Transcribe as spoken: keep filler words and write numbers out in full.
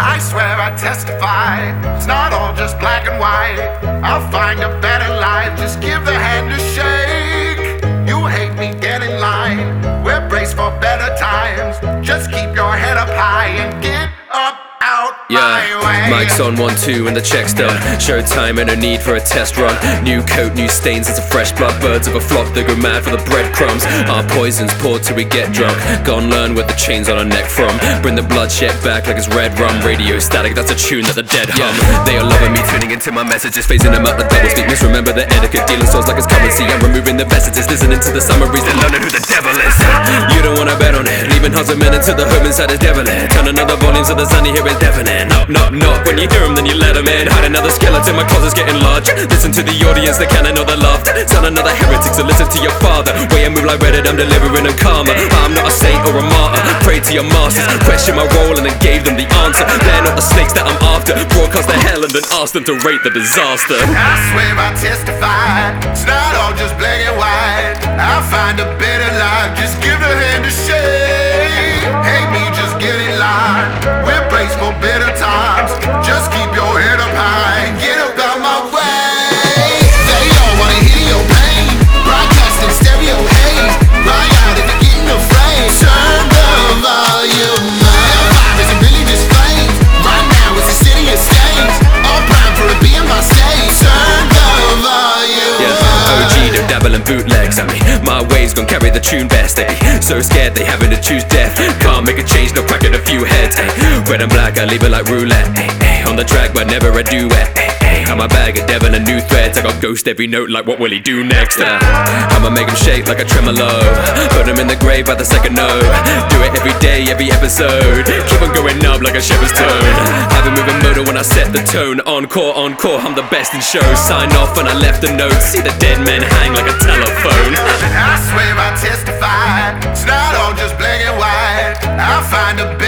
I swear I testify, it's not all just black and white. I'll find a better life, just give the hand a shake. You hate me, get in line, we're braced for better times. Just keep your head up high and get up out Yeah, my way. mic's on one, two, and the check's done. Showtime and a need for a test run. New coat, new stains, it's a fresh blood. Birds of a flock that go mad for the breadcrumbs. Our poison's poured till we get drunk. Gone learn where the chains on our neck from. Bring the bloodshed back like it's red rum. Radio static, that's a tune that the dead hum. Yeah, they are loving me, tuning into my messages, phasing them out the double speak. Misremember the etiquette, dealing souls like it's currency. I'm removing the messages, listening to the summaries, then learning who the devil is. You don't wanna bet on it, leaving husband men into the home inside is devilish. Turn another volume so the sunny here is deafening. Knock, knock, knock, when you hear them then you let them in. Hide another skeleton, my closet's getting large. Listen to the audience, they can't know the laughter. Sound another heretic, so listen to your father. Way I move like Reddit, I'm delivering them karma. I'm not a saint or a martyr, pray to your masters. Question my role and then gave them the answer. They're not the snakes that I'm after. Broadcast the hell and then ask them to rate the disaster. I swear I testify, it's not all just black and white. I'll find a better life, just give the hand a shake. Hate me, just get in line, we're braced for better times. Just keep your head up high and get up out my way. They all wanna hear your pain, broadcasting stereo haze. Cry out if you're getting afraid, turn the volume up. The fire isn't really just flames, right now it's a city of skates. All prime for it being my stage, turn the volume Yeah, up. O G, don't dabble in bootlegs. I mean, my ways gon' carry the tune best. They be so scared they having to choose death. Can't make a change, no cracking a few heads. Ay, red and black, I leave it like roulette. Ay, ay, on the track, but never a duet. Ay, ay, I'm a bag of devil and new threads. I got ghost every note, like what will he do next? Uh, I'ma make him shake like a tremolo. Put him in the grave by the second note. Do it every day, every episode. Keep on going up like a shepherd's tone. Have him moving motor when I set the tone. Encore, encore, I'm the best in shows. Sign off and I left a note. See the dead men hang like a telephone. I swear I testify, it's not all just black and white. I'll find a